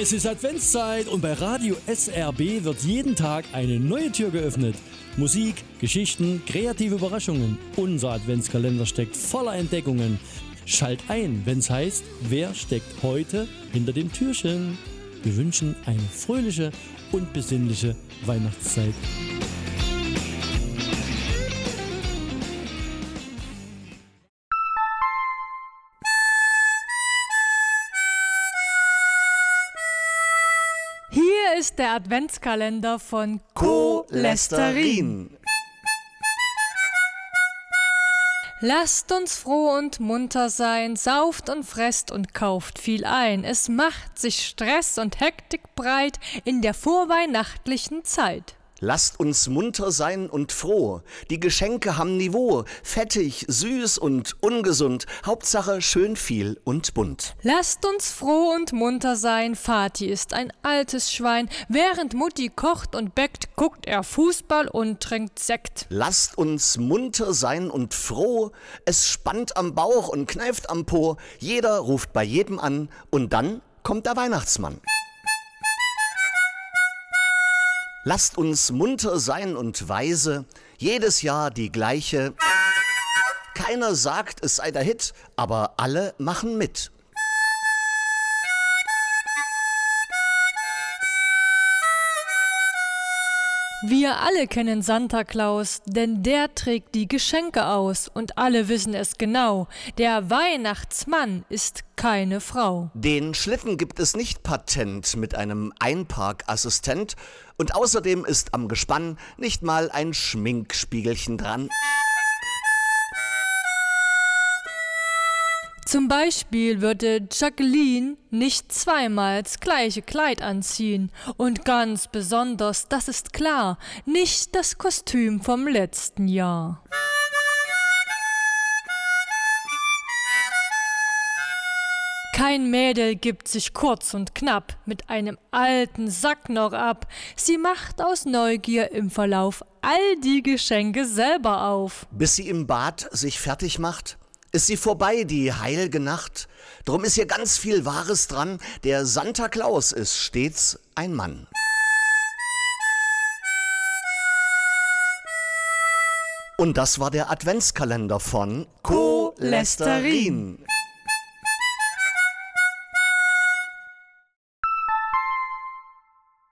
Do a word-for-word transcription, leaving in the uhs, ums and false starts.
Es ist Adventszeit und bei Radio S R B wird jeden Tag eine neue Tür geöffnet. Musik, Geschichten, kreative Überraschungen. Unser Adventskalender steckt voller Entdeckungen. Schalt ein, wenn's heißt, wer steckt heute hinter dem Türchen? Wir wünschen eine fröhliche und besinnliche Weihnachtszeit. Hier ist der Adventskalender von Cholesterin. Lasst uns froh und munter sein, sauft und fresst und kauft viel ein. Es macht sich Stress und Hektik breit in der vorweihnachtlichen Zeit. Lasst uns munter sein und froh. Die Geschenke haben Niveau, fettig, süß und ungesund. Hauptsache schön viel und bunt. Lasst uns froh und munter sein, Vati ist ein altes Schwein. Während Mutti kocht und bäckt, guckt er Fußball und trinkt Sekt. Lasst uns munter sein und froh. Es spannt am Bauch und kneift am Po. Jeder ruft bei jedem an und dann kommt der Weihnachtsmann. Lasst uns munter sein und weise, jedes Jahr die gleiche. Keiner sagt, es sei der Hit, aber alle machen mit. Wir alle kennen Santa Claus, denn der trägt die Geschenke aus und alle wissen es genau. Der Weihnachtsmann ist keine Frau. Den Schlitten gibt es nicht patent mit einem Einparkassistent und außerdem ist am Gespann nicht mal ein Schminkspiegelchen dran. Zum Beispiel würde Jacqueline nicht zweimal das gleiche Kleid anziehen. Und ganz besonders, das ist klar, nicht das Kostüm vom letzten Jahr. Kein Mädel gibt sich kurz und knapp mit einem alten Sack noch ab. Sie macht aus Neugier im Verlauf all die Geschenke selber auf. Bis sie im Bad sich fertig macht, ist sie vorbei, die heilge Nacht. Drum ist hier ganz viel Wahres dran. Der Santa Claus ist stets ein Mann. Und das war der Adventskalender von Cholesterin.